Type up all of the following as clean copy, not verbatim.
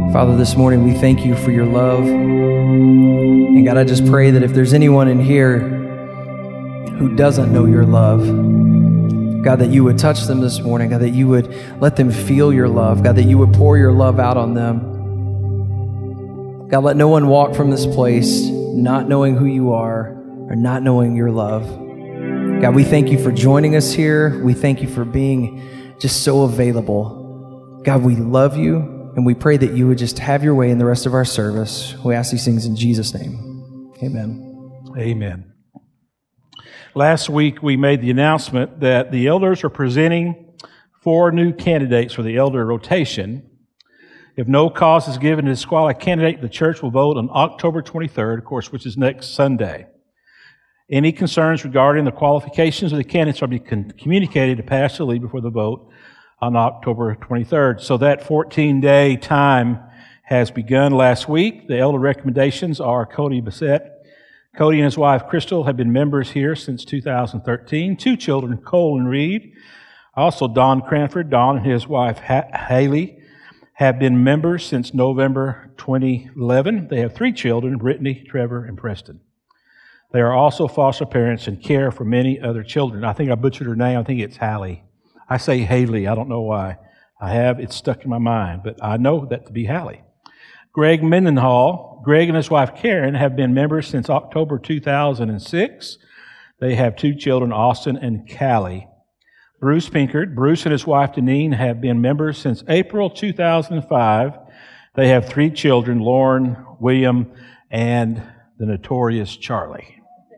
Father, this morning we thank you for your love. And God, I just pray that if there's anyone in here who doesn't know your love, God, that you would touch them this morning. God, that you would let them feel your love. God, that you would pour your love out on them. God, let no one walk from this place not knowing who you are or not knowing your love. God, we thank you for joining us here. We thank you for being just so available. God, we love you. And we pray that you would just have your way in the rest of our service. We ask these things in Jesus' name. Amen. Amen. Last week, we made the announcement that the elders are presenting 4 new candidates for the elder rotation. If no cause is given to disqualify a candidate, the church will vote on October 23rd, of course, which is next Sunday. Any concerns regarding the qualifications of the candidates will be communicated to Pastor Lee before the vote on October 23rd. So that 14-day time has begun last week. The elder recommendations are Cody Bassett. Cody and his wife, Crystal, have been members here since 2013. 2 children, Cole and Reed. Also, Don Cranford. Don and his wife, Haley, have been members since November 2011. They have 3 children, Brittany, Trevor, and Preston. They are also foster parents and care for many other children. I think I butchered her name. I think it's Hallie. I say Haley. I don't know why. It's stuck in my mind, but I know that to be Hallie. Greg Mendenhall. Greg and his wife Karen have been members since October 2006. They have 2 children, Austin and Callie. Bruce Pinkard. Bruce and his wife Deneen have been members since April 2005. They have 3 children, Lauren, William, and the notorious Charlie.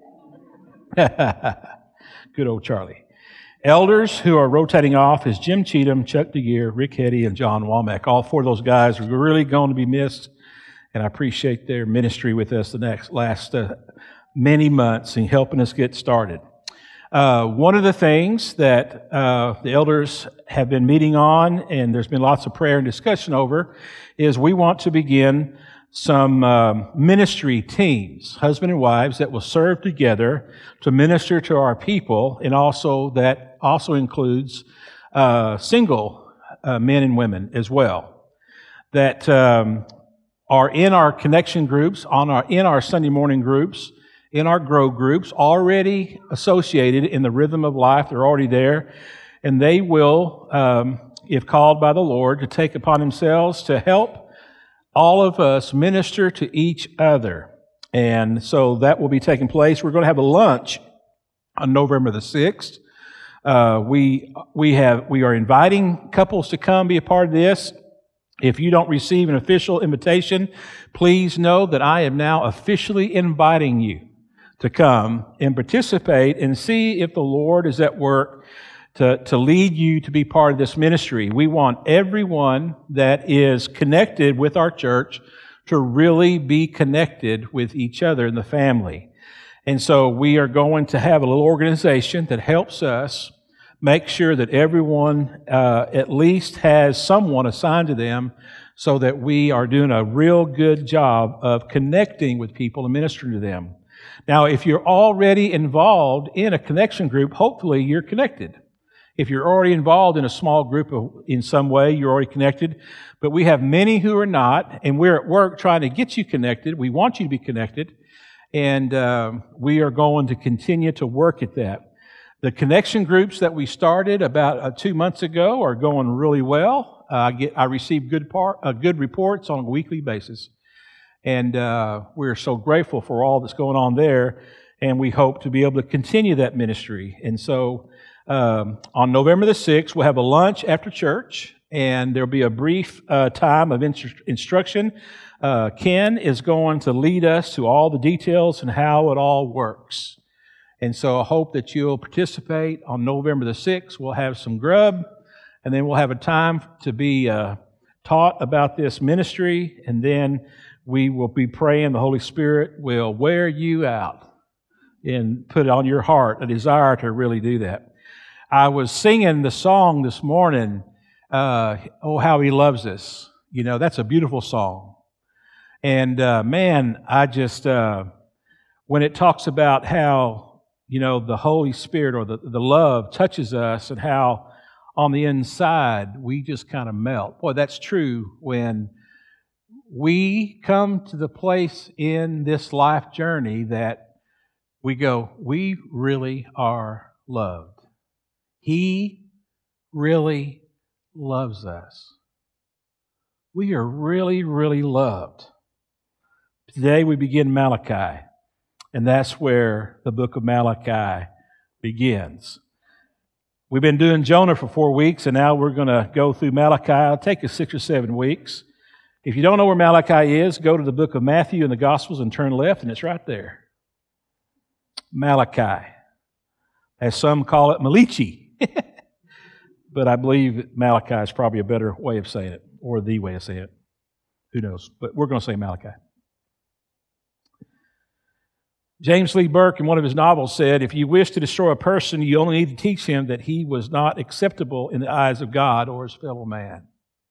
Good old Charlie. Elders who are rotating off is Jim Cheatham, Chuck DeGear, Rick Hetty, and John Womack. All 4 of those guys are really going to be missed, and I appreciate their ministry with us the last many months in helping us get started. One of the things that the elders have been meeting on, and there's been lots of prayer and discussion over, is we want to begin some ministry teams, husband and wives, that will serve together to minister to our people, and also that also includes single men and women as well, that are in our connection groups, in our Sunday morning groups, in our grow groups, already associated in the rhythm of life. They're already there, and they will, if called by the Lord, to take upon themselves to help all of us minister to each other. And so that will be taking place. We're going to have a lunch on November the 6th. We are inviting couples to come be a part of this. If you don't receive an official invitation, please know that I am now officially inviting you to come and participate and see if the Lord is at work to lead you to be part of this ministry. We want everyone that is connected with our church to really be connected with each other in the family. And so we are going to have a little organization that helps us make sure that everyone at least has someone assigned to them, so that we are doing a real good job of connecting with people and ministering to them. Now, if you're already involved in a connection group, hopefully you're connected. If you're already involved in a small group in some way, you're already connected. But we have many who are not, and we're at work trying to get you connected. We want you to be connected, and we are going to continue to work at that. The connection groups that we started about 2 months ago are going really well. I receive good reports on a weekly basis, and we're so grateful for all that's going on there, and we hope to be able to continue that ministry. And so on November the 6th, we'll have a lunch after church, and there'll be a brief time of instruction. Ken is going to lead us to all the details and how it all works. And so I hope that you'll participate on November the 6th. We'll have some grub, and then we'll have a time to be taught about this ministry, and then we will be praying the Holy Spirit will wear you out and put on your heart a desire to really do that. I was singing the song this morning, Oh, How He Loves Us. You know, that's a beautiful song. And man, I just, when it talks about how, you know, the Holy Spirit or the love touches us, and how on the inside we just kind of melt. Boy, that's true when we come to the place in this life journey that we go, we really are loved. He really loves us. We are really, really loved. Today we begin Malachi, and that's where the book of Malachi begins. We've been doing Jonah for 4 weeks, and now we're going to go through Malachi. It'll take us 6 or 7 weeks. If you don't know where Malachi is, go to the book of Matthew and the Gospels and turn left, and it's right there. Malachi. As some call it, Malichi. But I believe Malachi is probably a better way of saying it, or the way of saying it. Who knows? But we're going to say Malachi. James Lee Burke, in one of his novels, said, if you wish to destroy a person, you only need to teach him that he was not acceptable in the eyes of God or his fellow man.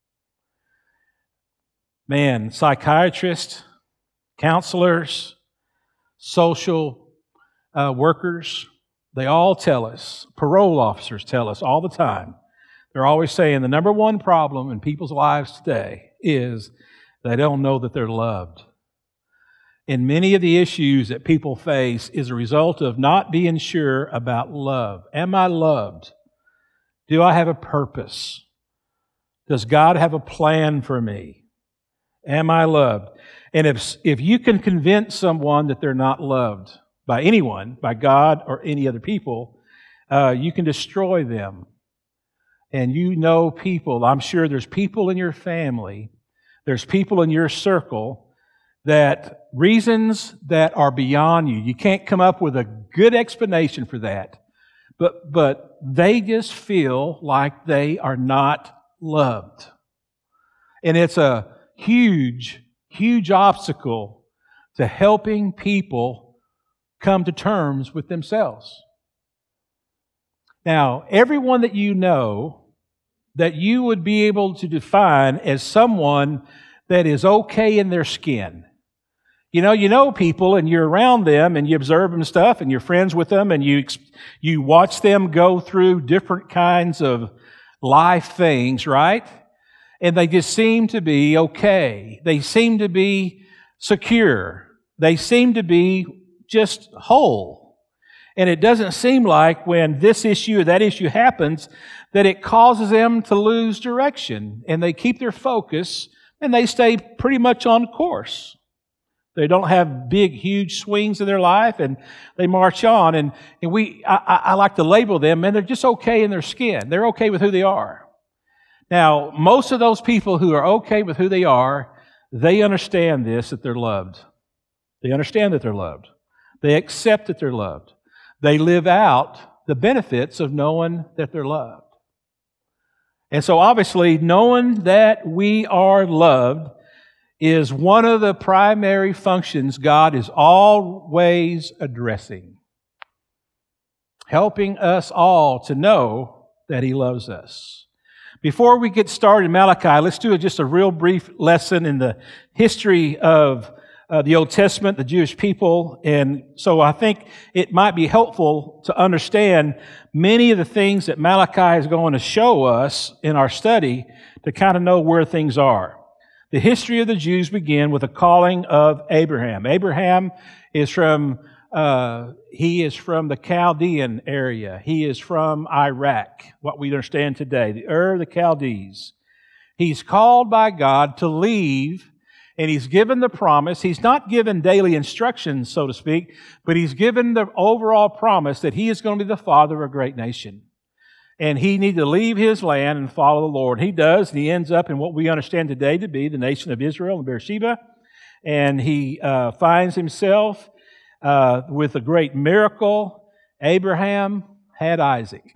Man, psychiatrists, counselors, social workers, they all tell us, parole officers tell us all the time, they're always saying the number one problem in people's lives today is they don't know that they're loved. And many of the issues that people face is a result of not being sure about love. Am I loved? Do I have a purpose? Does God have a plan for me? Am I loved? And if you can convince someone that they're not loved by anyone, by God or any other people, you can destroy them. And you know people, I'm sure there's people in your family, there's people in your circle that reasons that are beyond you. You can't come up with a good explanation for that. But they just feel like they are not loved. And it's a huge, huge obstacle to helping people come to terms with themselves. Now, everyone that you know that you would be able to define as someone that is okay in their skin. You know people and you're around them and you observe them stuff and you're friends with them and you watch them go through different kinds of life things, right? And they just seem to be okay. They seem to be secure. They seem to be just whole. And it doesn't seem like when this issue or that issue happens that it causes them to lose direction. And they keep their focus and they stay pretty much on course. They don't have big, huge swings in their life and they march on. And I like to label them, and they're just okay in their skin. They're okay with who they are. Now, most of those people who are okay with who they are, they understand this, that they're loved. They understand that they're loved. They accept that they're loved. They live out the benefits of knowing that they're loved. And so obviously, knowing that we are loved is one of the primary functions God is always addressing. Helping us all to know that He loves us. Before we get started in Malachi, let's do just a real brief lesson in the history of the Old Testament, the Jewish people. And so I think it might be helpful to understand many of the things that Malachi is going to show us in our study to kind of know where things are. The history of the Jews began with the calling of Abraham. Abraham is from the Chaldean area. He is from Iraq, what we understand today, the Ur of the Chaldees. He's called by God to leave, and he's given the promise. He's not given daily instructions, so to speak, but he's given the overall promise that he is going to be the father of a great nation. And he needs to leave his land and follow the Lord. He does, and he ends up in what we understand today to be the nation of Israel and Beersheba. And he finds himself with a great miracle. Abraham had Isaac.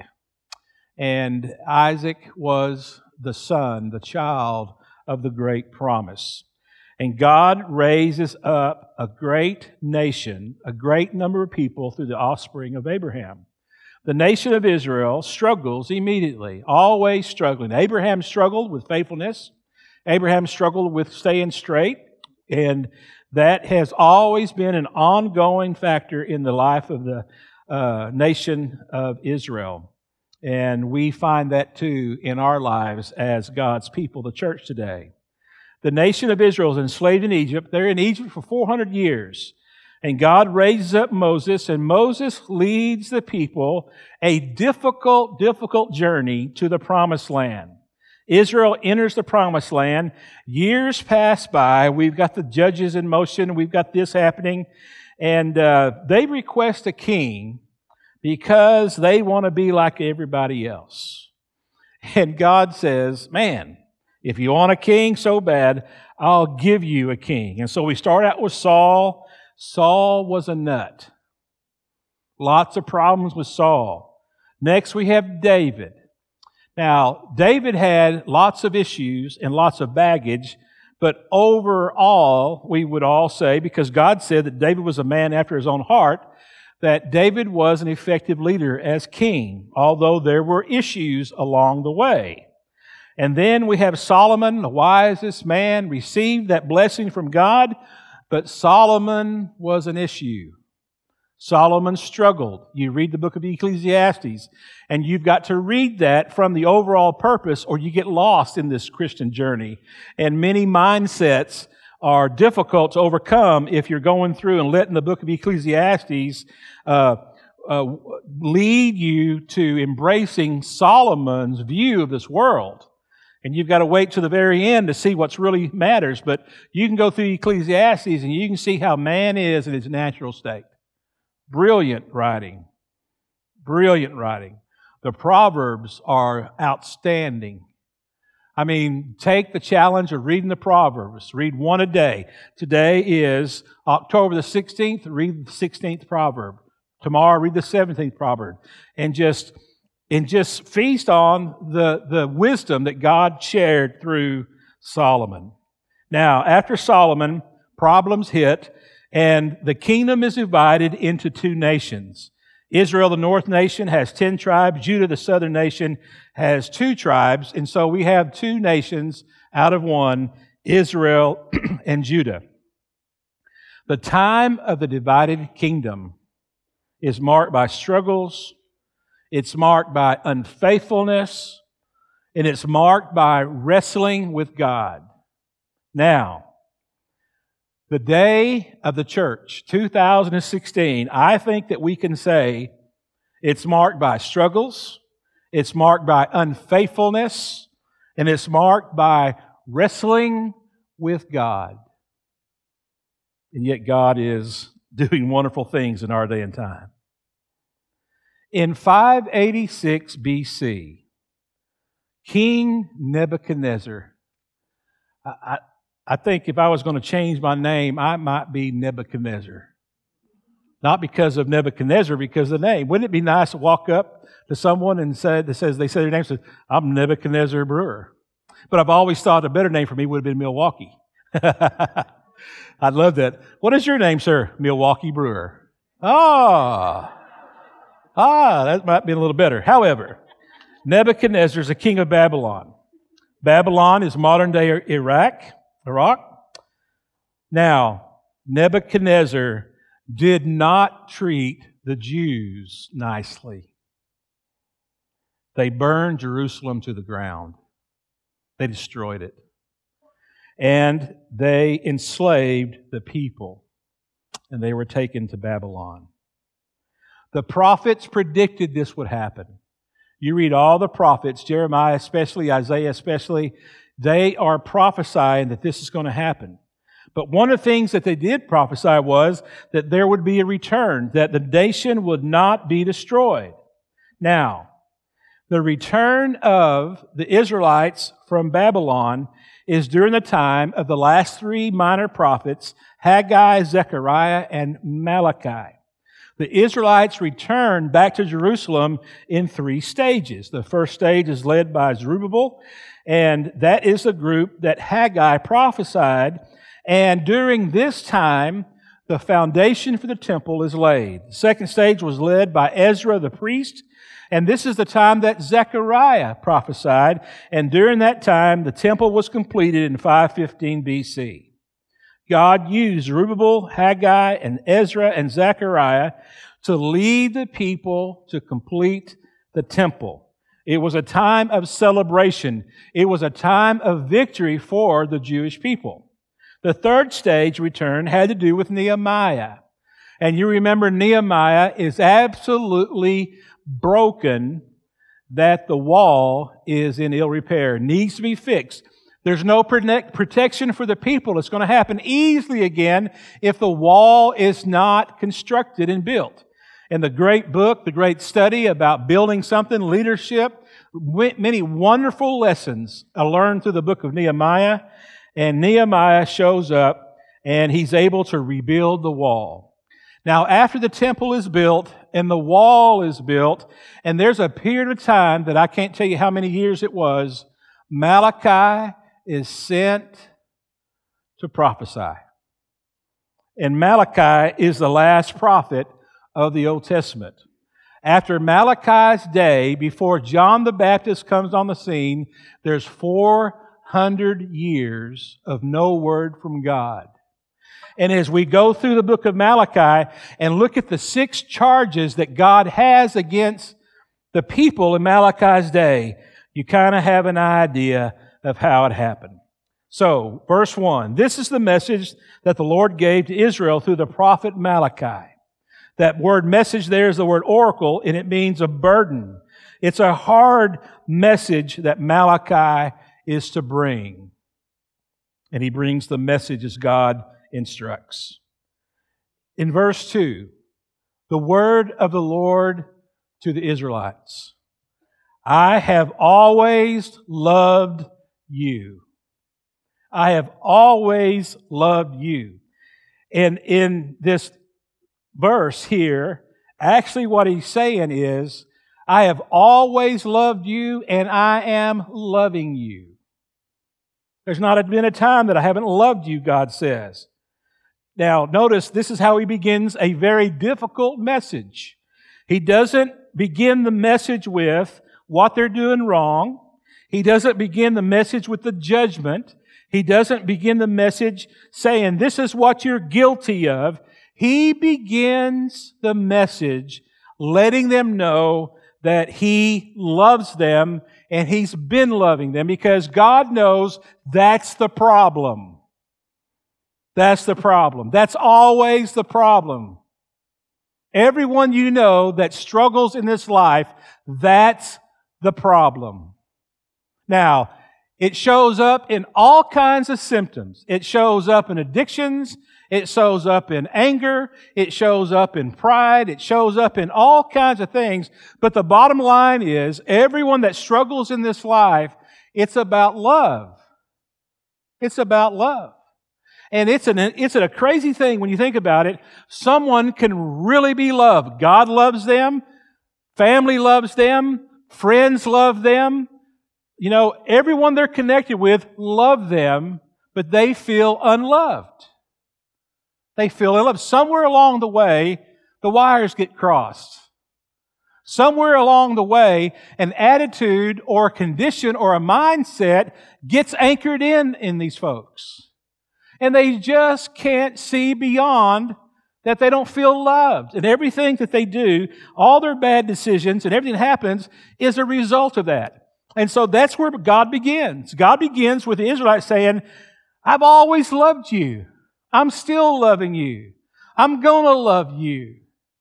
And Isaac was the son, the child of the great promise. And God raises up a great nation, a great number of people through the offspring of Abraham. The nation of Israel struggles immediately, always struggling. Abraham struggled with faithfulness. Abraham struggled with staying straight. And that has always been an ongoing factor in the life of the nation of Israel. And we find that too in our lives as God's people, the church today. The nation of Israel is enslaved in Egypt. They're in Egypt for 400 years. And God raises up Moses, and Moses leads the people a difficult journey to the Promised Land. Israel enters the Promised Land. Years pass by. We've got the judges in motion. We've got this happening. And they request a king because they want to be like everybody else. And God says, man, if you want a king so bad, I'll give you a king. And so we start out with Saul. Saul was a nut. Lots of problems with Saul. Next we have David. Now, David had lots of issues and lots of baggage, but overall, we would all say, because God said that David was a man after his own heart, that David was an effective leader as king, although there were issues along the way. And then we have Solomon, the wisest man, received that blessing from God, but Solomon was an issue. Solomon struggled. You read the book of Ecclesiastes, and you've got to read that from the overall purpose, or you get lost in this Christian journey. And many mindsets are difficult to overcome if you're going through and letting the book of Ecclesiastes lead you to embracing Solomon's view of this world. And you've got to wait to the very end to see what's really matters. But you can go through Ecclesiastes and you can see how man is in his natural state. Brilliant writing. Brilliant writing. The Proverbs are outstanding. I mean, take the challenge of reading the Proverbs. Read one a day. Today is October the 16th. Read the 16th proverb. Tomorrow, read the 17th proverb. And just feast on the wisdom that God shared through Solomon. Now, after Solomon, problems hit, and the kingdom is divided into two nations. Israel, the north nation, has 10 tribes. Judah, the southern nation, has 2 tribes. And so we have 2 nations out of one, Israel and Judah. The time of the divided kingdom is marked by struggles. It's marked by unfaithfulness. And it's marked by wrestling with God. Now, the day of the church, 2016, I think that we can say it's marked by struggles, it's marked by unfaithfulness, and it's marked by wrestling with God. And yet God is doing wonderful things in our day and time. In 586 BC, King Nebuchadnezzar, I think if I was going to change my name, I might be Nebuchadnezzar. Not because of Nebuchadnezzar, because of the name. Wouldn't it be nice to walk up to someone and say their name, says, I'm Nebuchadnezzar Brewer. But I've always thought a better name for me would have been Milwaukee. I'd love that. What is your name, sir? Milwaukee Brewer. That might be a little better. However, Nebuchadnezzar is the king of Babylon. Babylon is modern-day Iraq. Now, Nebuchadnezzar did not treat the Jews nicely. They burned Jerusalem to the ground. They destroyed it. And they enslaved the people. And they were taken to Babylon. The prophets predicted this would happen. You read all the prophets, Jeremiah especially, Isaiah especially, they are prophesying that this is going to happen. But one of the things that they did prophesy was that there would be a return, that the nation would not be destroyed. Now, the return of the Israelites from Babylon is during the time of the last 3 minor prophets, Haggai, Zechariah, and Malachi. The Israelites returned back to Jerusalem in 3 stages. The first stage is led by Zerubbabel, and that is the group that Haggai prophesied. And during this time, the foundation for the temple is laid. The second stage was led by Ezra the priest, and this is the time that Zechariah prophesied. And during that time, the temple was completed in 515 BC. God used Zerubbabel, Haggai, and Ezra and Zechariah to lead the people to complete the temple. It was a time of celebration. It was a time of victory for the Jewish people. The third stage return had to do with Nehemiah. And you remember Nehemiah is absolutely broken that the wall is in ill repair, needs to be fixed. There's no protection for the people. It's going to happen easily again if the wall is not constructed and built. In the great book, the great study about building something, leadership, many wonderful lessons are learned through the book of Nehemiah. And Nehemiah shows up and he's able to rebuild the wall. Now, after the temple is built and the wall is built, and there's a period of time that I can't tell you how many years it was, Malachi is sent to prophesy. And Malachi is the last prophet of the Old Testament. After Malachi's day, before John the Baptist comes on the scene, there's 400 years of no word from God. And as we go through the book of Malachi and look at the 6 charges that God has against the people in Malachi's day, you kind of have an idea of how it happened. So, verse 1, this is the message that the Lord gave to Israel through the prophet Malachi. That word message there is the word oracle, and it means a burden. It's a hard message that Malachi is to bring. And he brings the message as God instructs. In verse 2, the word of the Lord to the Israelites. I have always loved you. I have always loved you. And in this verse here, actually what he's saying is, I have always loved you and I am loving you. There's not been a time that I haven't loved you, God says. Now, notice this is how he begins a very difficult message. He doesn't begin the message with what they're doing wrong. He doesn't begin the message with the judgment. He doesn't begin the message saying, this is what you're guilty of. He begins the message letting them know that He loves them and He's been loving them because God knows that's the problem. That's the problem. That's always the problem. Everyone you know that struggles in this life, that's the problem. Now, it shows up in all kinds of symptoms. It shows up in addictions. It shows up in anger. It shows up in pride. It shows up in all kinds of things. But the bottom line is, everyone that struggles in this life, it's about love. It's about love. And it's a crazy thing when you think about it. Someone can really be loved. God loves them. Family loves them. Friends love them. You know, everyone they're connected with love them, but they feel unloved. They feel unloved. Somewhere along the way, the wires get crossed. Somewhere along the way, an attitude or a condition or a mindset gets anchored in these folks. And they just can't see beyond that they don't feel loved. And everything that they do, all their bad decisions and everything that happens is a result of that. And so that's where God begins. God begins with the Israelites saying, I've always loved you. I'm still loving you. I'm going to love you.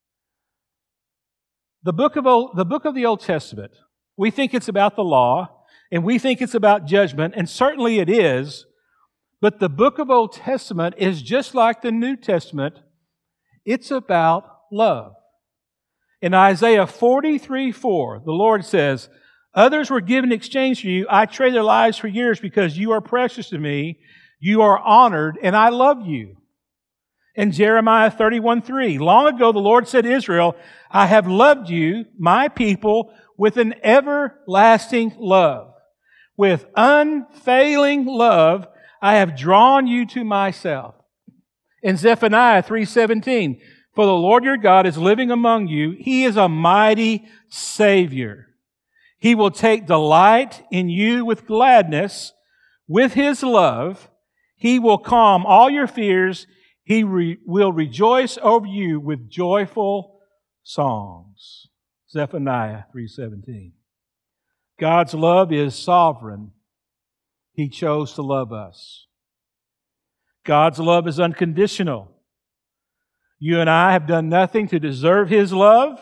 The book of the Old Testament, we think it's about the law, and we think it's about judgment, and certainly it is. But the book of Old Testament is just like the New Testament. It's about love. In Isaiah 43:4, the Lord says, others were given in exchange for you. I trade their lives for yours because you are precious to me. You are honored, and I love you. In Jeremiah 31:3, long ago the Lord said to Israel, I have loved you, my people, with an everlasting love. With unfailing love, I have drawn you to myself. In Zephaniah 3:17, for the Lord your God is living among you. He is a mighty Savior. He will take delight in you with gladness. With His love, He will calm all your fears. He will rejoice over you with joyful songs. Zephaniah 3:17. God's love is sovereign. He chose to love us. God's love is unconditional. You and I have done nothing to deserve His love,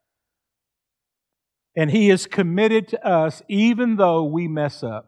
and He is committed to us even though we mess up.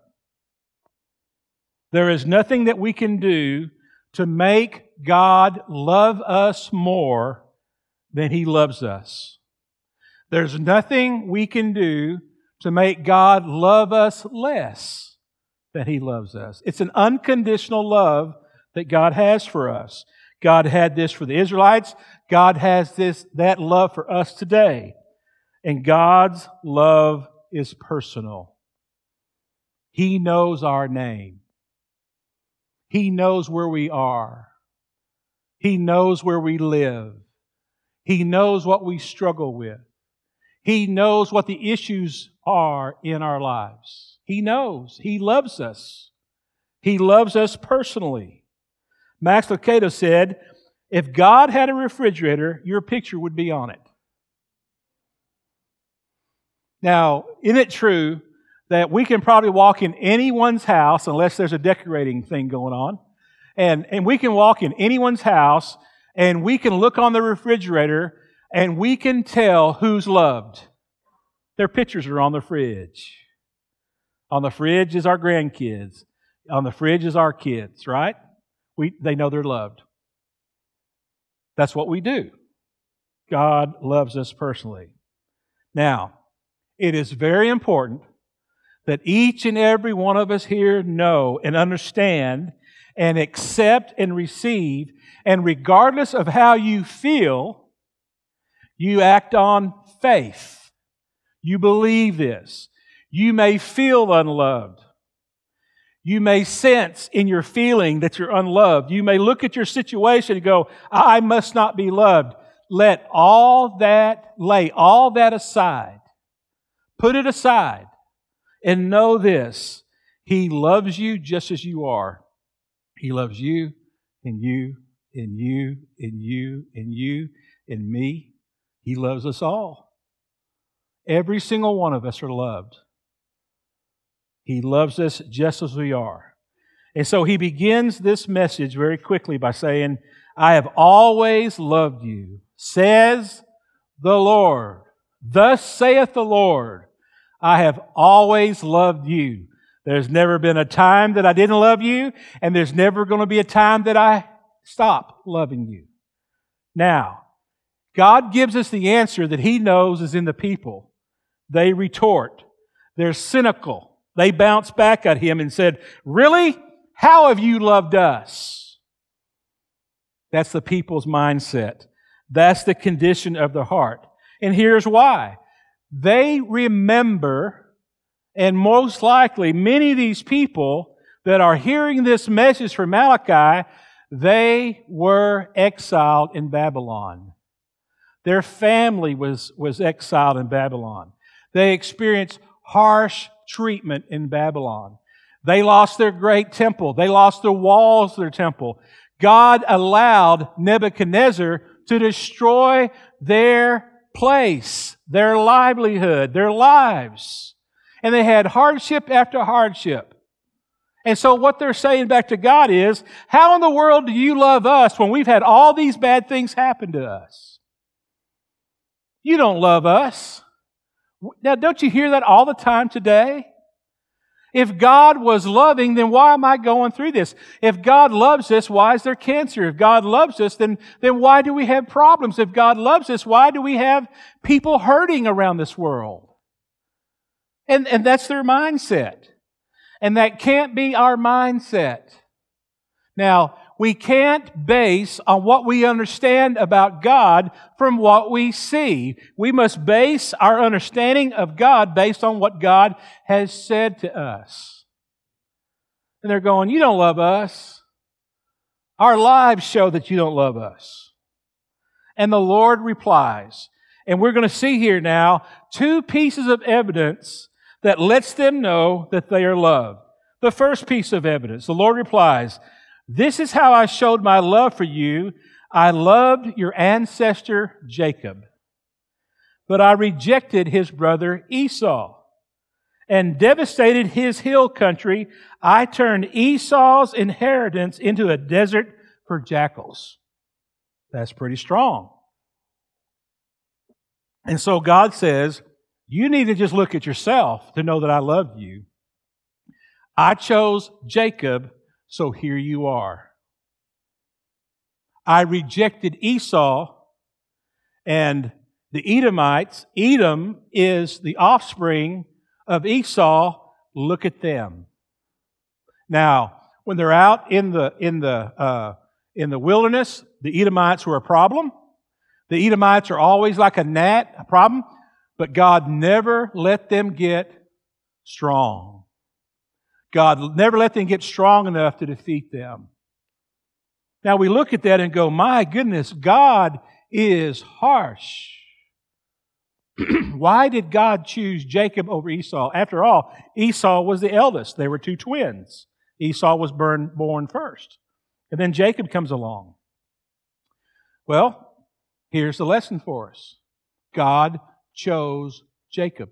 There is nothing that we can do to make God love us more than He loves us. There's nothing we can do to make God love us less than He loves us. It's an unconditional love that God has for us. God had this for the Israelites. God has that love for us today. And God's love is personal. He knows our name. He knows where we are. He knows where we live. He knows what we struggle with. He knows what the issues are in our lives. He knows. He loves us. He loves us personally. Max Lucado said, if God had a refrigerator, your picture would be on it. Now, isn't it true that we can probably walk in anyone's house, unless there's a decorating thing going on, and we can walk in anyone's house and we can look on the refrigerator and we can tell who's loved. Their pictures are on the fridge. On the fridge is our grandkids. On the fridge is our kids, right? They know they're loved. That's what we do. God loves us personally. Now, it is very important that each and every one of us here know and understand and accept and receive, and regardless of how you feel, you act on faith. You believe this. You may feel unloved. You may sense in your feeling that you're unloved. You may look at your situation and go, I must not be loved. Lay all that aside. Put it aside and know this. He loves you just as you are. He loves you and you and you and you and you and me. He loves us all. Every single one of us are loved. He loves us just as we are. And so He begins this message very quickly by saying, I have always loved you, says the Lord. Thus saith the Lord, I have always loved you. There's never been a time that I didn't love you, and there's never going to be a time that I stop loving you. Now, God gives us the answer that He knows is in the people. They retort. They're cynical. They bounce back at Him and said, really? How have you loved us? That's the people's mindset. That's the condition of the heart. And here's why. They remember, and most likely many of these people that are hearing this message from Malachi, they were exiled in Babylon. Their family was exiled in Babylon. They experienced harsh treatment in Babylon. They lost their great temple. They lost the walls of their temple. God allowed Nebuchadnezzar to destroy their place, their livelihood, their lives. And they had hardship after hardship. And so what they're saying back to God is, how in the world do you love us when we've had all these bad things happen to us? You don't love us. Now, don't you hear that all the time today? If God was loving, then why am I going through this? If God loves us, why is there cancer? If God loves us, then why do we have problems? If God loves us, why do we have people hurting around this world? And that's their mindset. And that can't be our mindset. Now, we can't base on what we understand about God from what we see. We must base our understanding of God based on what God has said to us. And they're going, you don't love us. Our lives show that you don't love us. And the Lord replies, and we're going to see here now two pieces of evidence that lets them know that they are loved. The first piece of evidence, the Lord replies, this is how I showed my love for you. I loved your ancestor Jacob, but I rejected his brother Esau. and devastated his hill country. I turned Esau's inheritance into a desert for jackals. That's pretty strong. And so God says, you need to just look at yourself to know that I love you. I chose Jacob, so here you are. I rejected Esau and the Edomites. Edom is the offspring of Esau. Look at them. Now, when they're out in the wilderness, the Edomites were a problem. The Edomites are always like a gnat, a problem. But God never let them get strong. God never let them get strong enough to defeat them. Now we look at that and go, my goodness, God is harsh. Why did God choose Jacob over Esau? After all, Esau was the eldest. They were two twins. Esau was born first. And then Jacob comes along. Well, here's the lesson for us. God chose Jacob.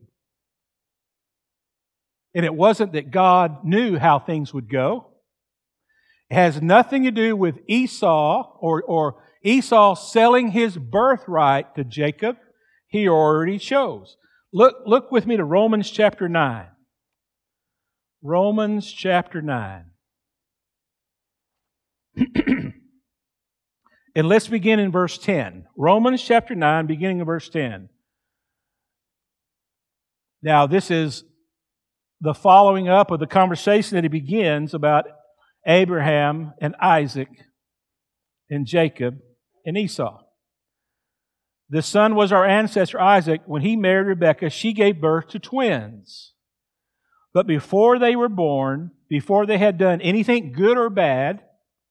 And it wasn't that God knew how things would go. It has nothing to do with Esau or Esau selling his birthright to Jacob. He already chose. Look with me to Romans chapter 9. Romans chapter 9. And let's begin in verse 10. Romans chapter 9, beginning in verse 10. Now, this is the following up of the conversation that he begins about Abraham and Isaac and Jacob and Esau. The son was our ancestor Isaac. When he married Rebekah, she gave birth to twins. But before they were born, before they had done anything good or bad,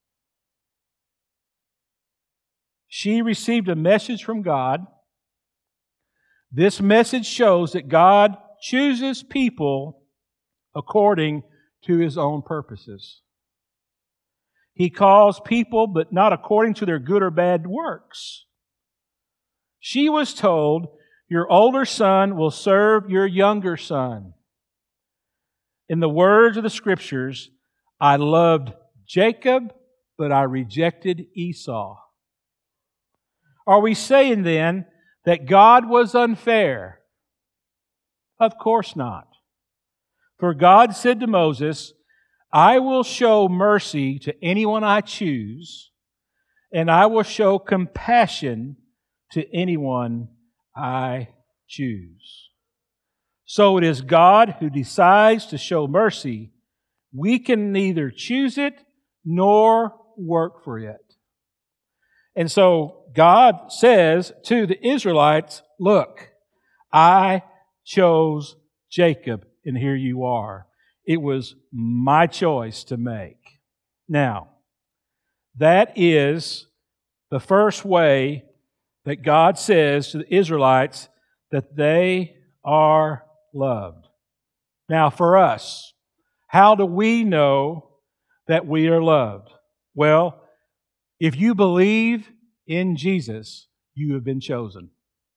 she received a message from God. This message shows that God chooses people according to His own purposes. He calls people, but not according to their good or bad works. She was told, your older son will serve your younger son. In the words of the Scriptures, I loved Jacob, but I rejected Esau. Are we saying then that God was unfair? Of course not. For God said to Moses, I will show mercy to anyone I choose, and I will show compassion to anyone I choose. So it is God who decides to show mercy. We can neither choose it nor work for it. And so God says to the Israelites, look, I chose Jacob, and here you are. It was my choice to make. Now, that is the first way that God says to the Israelites that they are loved. Now, for us, how do we know that we are loved? Well, if you believe in Jesus, you have been chosen.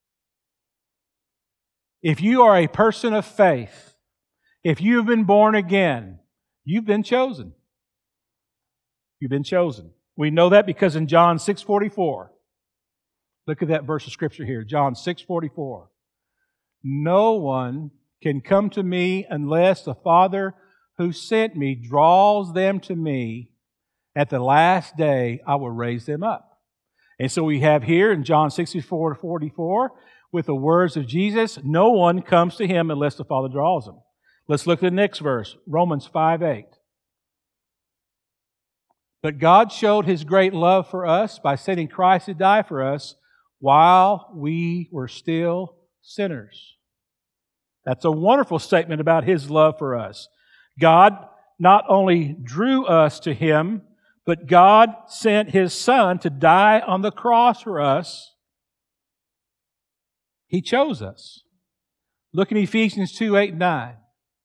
If you are a person of faith, if you have been born again, you've been chosen. You've been chosen. We know that because in John 6:44, look at that verse of Scripture here, John 6:44. No one can come to me unless the Father who sent me draws them to me. At the last day, I will raise them up. And so we have here in John 6:44, with the words of Jesus, no one comes to Him unless the Father draws them. Let's look at the next verse, Romans 5:8. But God showed His great love for us by sending Christ to die for us while we were still sinners. That's a wonderful statement about His love for us. God not only drew us to Him, but God sent His Son to die on the cross for us. He chose us. Look at Ephesians 2:8-9.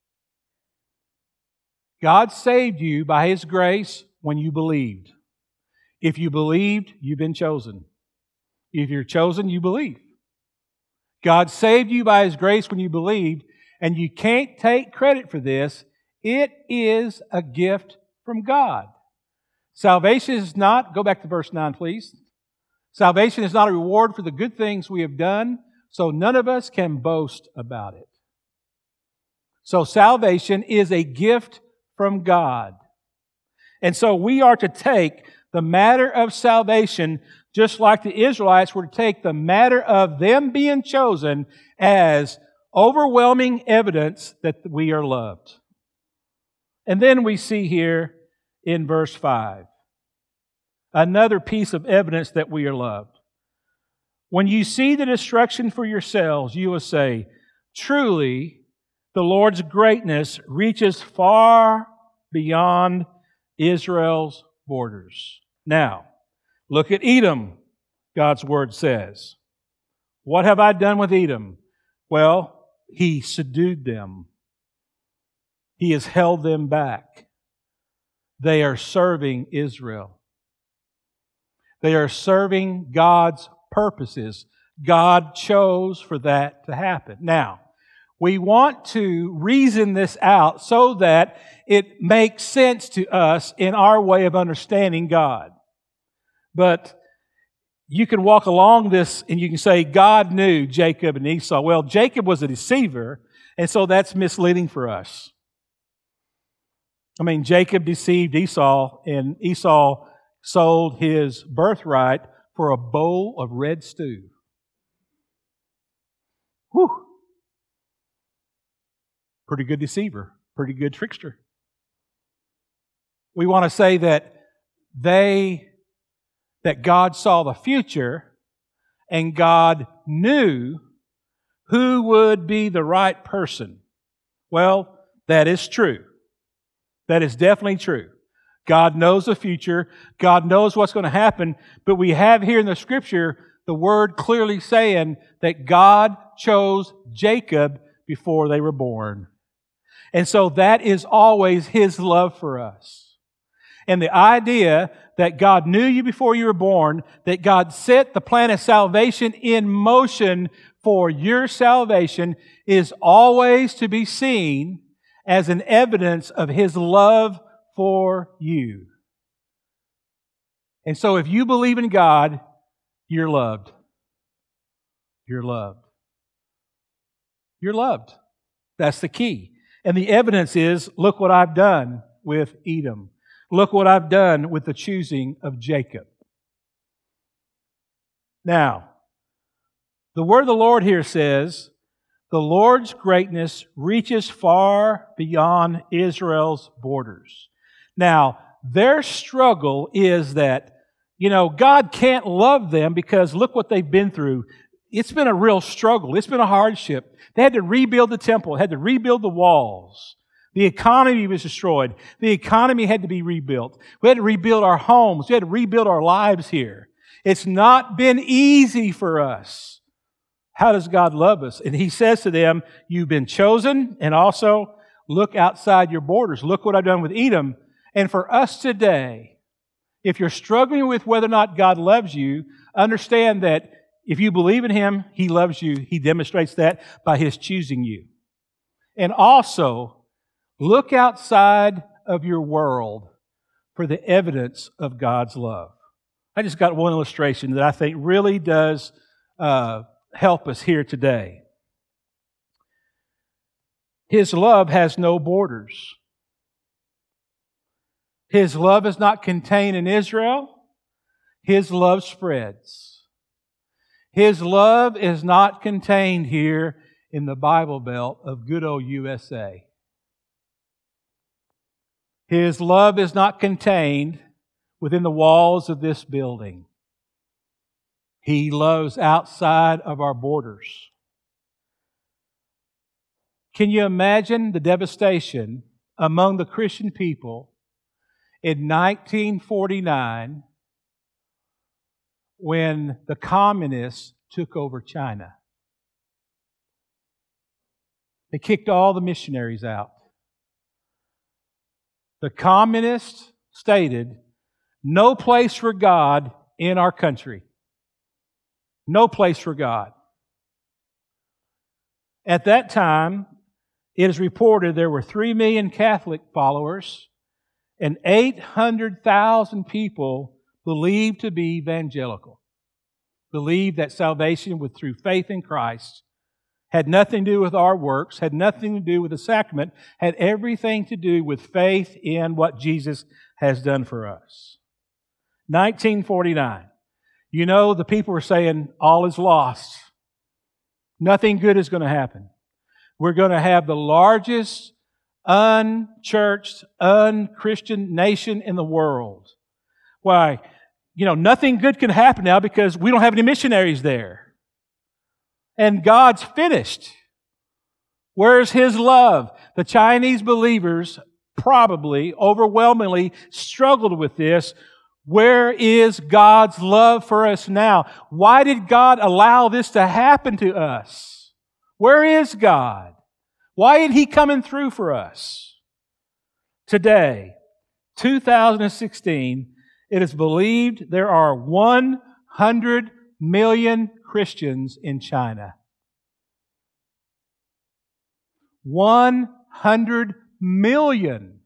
God saved you by His grace when you believed. If you believed, you've been chosen. If you're chosen, you believe. God saved you by His grace when you believed, And you can't take credit for this. It is a gift from God. Salvation is not, go back to verse 9, please. Salvation is not a reward for the good things we have done, so none of us can boast about it. So salvation is a gift from God. And so we are to take the matter of salvation just like the Israelites were to take the matter of them being chosen as overwhelming evidence that we are loved. And then we see here in verse 5, another piece of evidence that we are loved. When you see the destruction for yourselves, you will say, truly, the Lord's greatness reaches far beyond Israel's borders. Now, look at Edom, God's Word says. What have I done with Edom? Well, He subdued them. He has held them back. They are serving Israel. They are serving God's purposes. God chose for that to happen. Now, we want to reason this out so that it makes sense to us in our way of understanding God. But you can walk along this and you can say, God knew Jacob and Esau. Well, Jacob was a deceiver, and so that's misleading for us. I mean, Jacob deceived Esau, and Esau sold his birthright for a bowl of red stew. Whew. Pretty good deceiver, pretty good trickster. We want to say that God saw the future and God knew who would be the right person. Well, that is true. That is definitely true. God knows the future. God knows what's going to happen. But we have here in the Scripture the Word clearly saying that God chose Jacob before they were born. And so that is always His love for us. And the idea that God knew you before you were born, that God set the plan of salvation in motion for your salvation, is always to be seen as an evidence of His love for you. And so if you believe in God, you're loved. You're loved. You're loved. That's the key. And the evidence is, look what I've done with Edom. Look what I've done with the choosing of Jacob. Now, the word of the Lord here says, the Lord's greatness reaches far beyond Israel's borders. Now, their struggle is that, God can't love them because look what they've been through. It's been a real struggle. It's been a hardship. They had to rebuild the temple, had to rebuild the walls. The economy was destroyed. The economy had to be rebuilt. We had to rebuild our homes. We had to rebuild our lives here. It's not been easy for us. How does God love us? And He says to them, you've been chosen, and also look outside your borders. Look what I've done with Edom. And for us today, if you're struggling with whether or not God loves you, understand that if you believe in Him, He loves you. He demonstrates that by His choosing you. And also, look outside of your world for the evidence of God's love. I just got one illustration that I think really does help us here today. His love has no borders. His love is not contained in Israel. His love spreads. His love is not contained here in the Bible Belt of good old USA. His love is not contained within the walls of this building. He loves outside of our borders. Can you imagine the devastation among the Christian people in 1949 when the communists took over China? They kicked all the missionaries out. The communists stated, no place for God in our country. No place for God. At that time, it is reported there were 3 million Catholic followers and 800,000 people believed to be evangelical, believed that salvation was through faith in Christ, had nothing to do with our works, had nothing to do with the sacrament, had everything to do with faith in what Jesus has done for us. 1949. You know, the people were saying, all is lost. Nothing good is going to happen. We're going to have the largest unchurched, unchristian nation in the world. Why? You know, nothing good can happen now because we don't have any missionaries there. And God's finished. Where's His love? The Chinese believers probably, overwhelmingly struggled with this. Where is God's love for us now? Why did God allow this to happen to us? Where is God? Why isn't He coming through for us? Today, 2016, it is believed there are 100 million Christians in China. 100 million.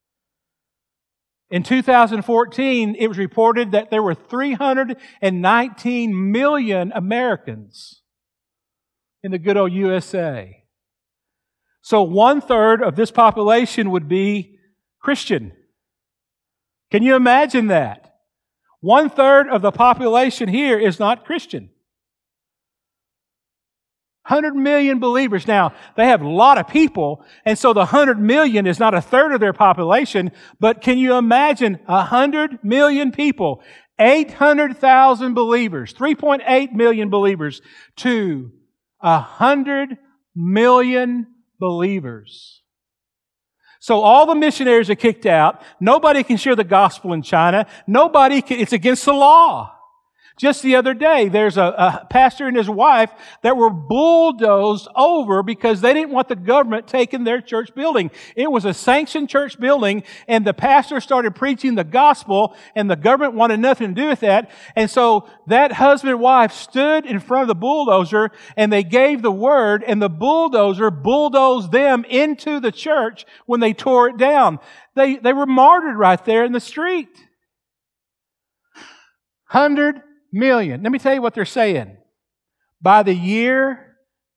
In 2014, it was reported that there were 319 million Americans in the good old USA. So 1/3 of this population would be Christian. Can you imagine that? 1/3 of the population here is not Christian. 100 million believers. Now, they have a lot of people, and so the 100 million is not 1/3 of their population, but can you imagine 100 million people, 800,000 believers, 3.8 million believers to 100 million believers. So all the missionaries are kicked out. Nobody can share the gospel in China. It's against the law. Just the other day, there's a pastor and his wife that were bulldozed over because they didn't want the government taking their church building. It was a sanctioned church building, and the pastor started preaching the gospel, and the government wanted nothing to do with that. And so that husband and wife stood in front of the bulldozer, and they gave the word, and the bulldozer bulldozed them into the church when they tore it down. They were martyred right there in the street. 100 million. Let me tell you what they're saying. By the year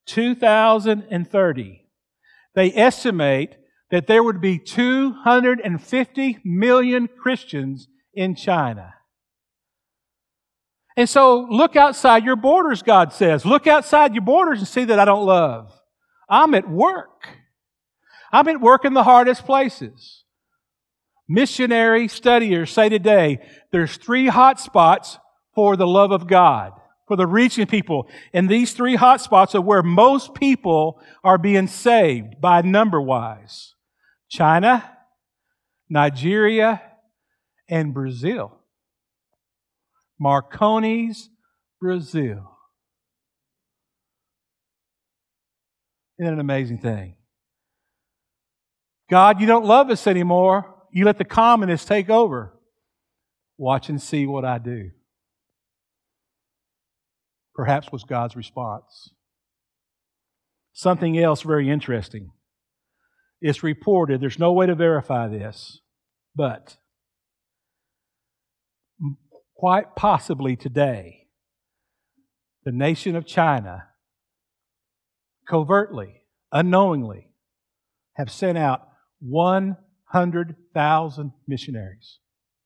2030, they estimate that there would be 250 million Christians in China. And so look outside your borders, God says. Look outside your borders and see that I don't love. I'm at work. I'm at work in the hardest places. Missionary studiers say today there's 3 hot spots for the love of God, for the reaching people. And these 3 hot spots are where most people are being saved by number-wise. China, Nigeria, and Brazil. Marconi's Brazil. Isn't that an amazing thing? God, you don't love us anymore. You let the communists take over. Watch and see what I do. Perhaps was God's response. Something else very interesting. It's reported, there's no way to verify this, but quite possibly today, the nation of China covertly, unknowingly, have sent out 100,000 missionaries.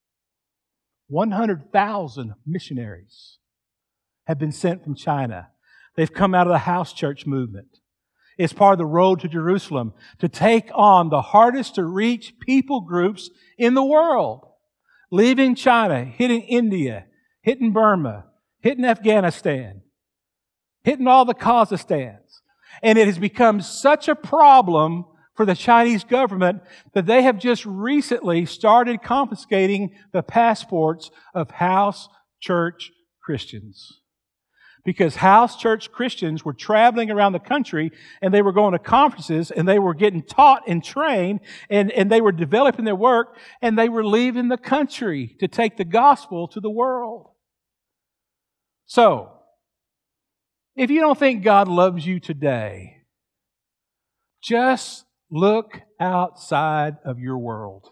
100,000 missionaries have been sent from China. They've come out of the house church movement. It's part of the road to Jerusalem to take on the hardest to reach people groups in the world. Leaving China, hitting India, hitting Burma, hitting Afghanistan, hitting all the Kazakhstans. And it has become such a problem for the Chinese government that they have just recently started confiscating the passports of house church Christians. Because house church Christians were traveling around the country and they were going to conferences and they were getting taught and trained and they were developing their work and they were leaving the country to take the gospel to the world. So, if you don't think God loves you today, Just look outside of your world.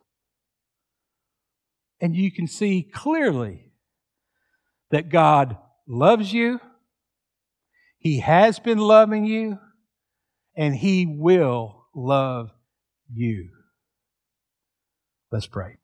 And you can see clearly that God loves you. He has been loving you. And He will love you. Let's pray.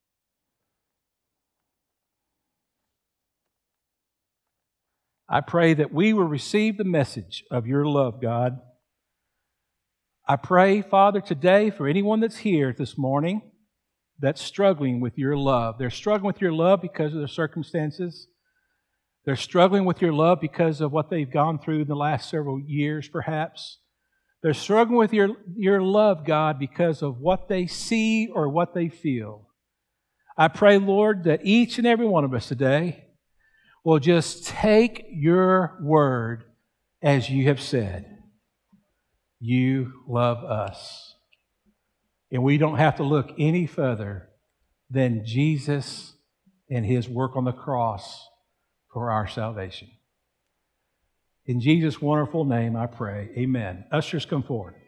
I pray that we will receive the message of your love, God. I pray, Father, today for anyone that's here this morning that's struggling with your love. They're struggling with your love because of their circumstances. They're struggling with your love because of what they've gone through in the last several years, perhaps. They're struggling with your love, God, because of what they see or what they feel. I pray, Lord, that each and every one of us today will just take your word as you have said. You love us. And we don't have to look any further than Jesus and His work on the cross for our salvation. In Jesus' wonderful name I pray. Amen. Ushers, come forward.